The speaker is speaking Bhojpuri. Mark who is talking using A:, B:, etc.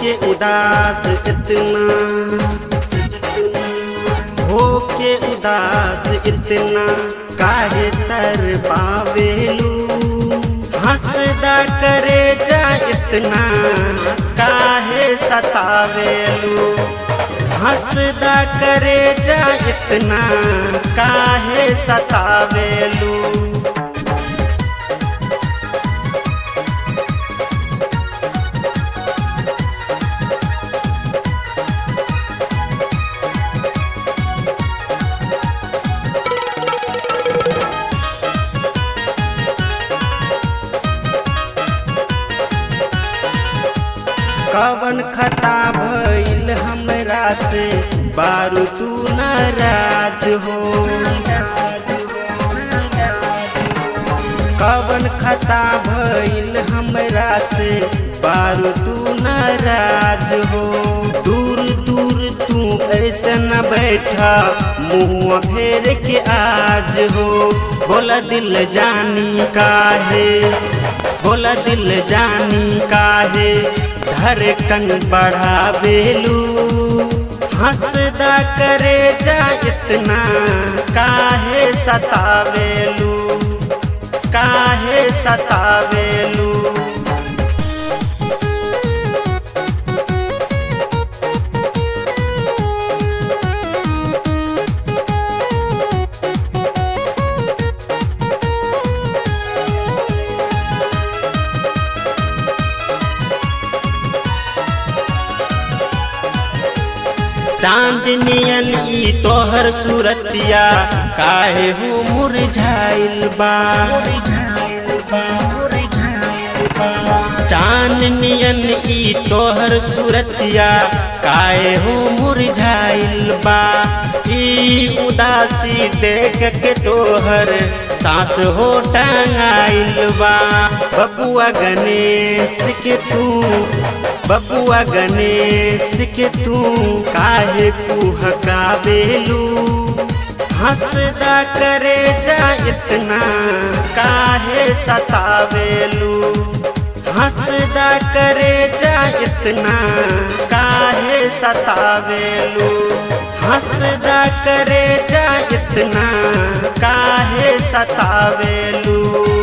A: के उदास इतना, हो के उदास इतना काहे तर पावेलू, हंसदा करे जा इतना काहे सतावेलू, हंसदा करे जा इतना काहे सतावेलू। कवन खता भइल हमरा से बारू तू नाराज हो, कवन खता भइल हमरा से बारू तू नाराज हो। दूर दूर तू ऐसे न बैठा मुँह फेर के आज हो, बोला दिल जानी काहे, बोला दिल जानी काहे धड़कन बढ़ावेलू, हंसदा करे जा इतना काहे सतावेलू, काहे सतावेलू। चांदनियन ई तोहर सूरतिया काहे हो मुरझाइल बा, चांदनियन ई तोहर सूरतिया काहे हो मुरझाइल बा। ई उदासी देख के तोहर सांस हो टांगाइल बा। बबुआ गणेश के तू, बबुआ गणेश के तू काहे कुहकावेलू, हंसदा करे जा इतना काहे सतावेलू, हंसदा करे जा इतना काहे सतावेलू, हंसदा करे जा इतना काहे सतावेलू।